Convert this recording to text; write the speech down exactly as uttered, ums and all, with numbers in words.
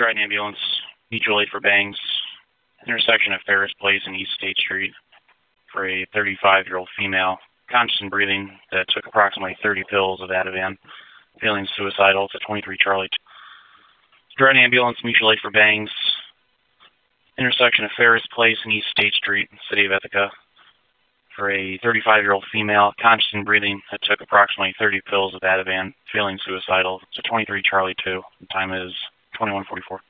Dryden Ambulance, mutual aid for Bangs, intersection of Ferris Place and East State Street for a thirty-five-year-old female, conscious and breathing, that took approximately thirty pills of Ativan, feeling suicidal, to twenty-three Charlie. Dryden Ambulance, mutual aid for Bangs, intersection of Ferris Place and East State Street, City of Ithaca, for a thirty-five-year-old female, conscious and breathing, that took approximately thirty pills of Ativan, feeling suicidal, to twenty-three Charlie two. The time is twenty-one forty-four.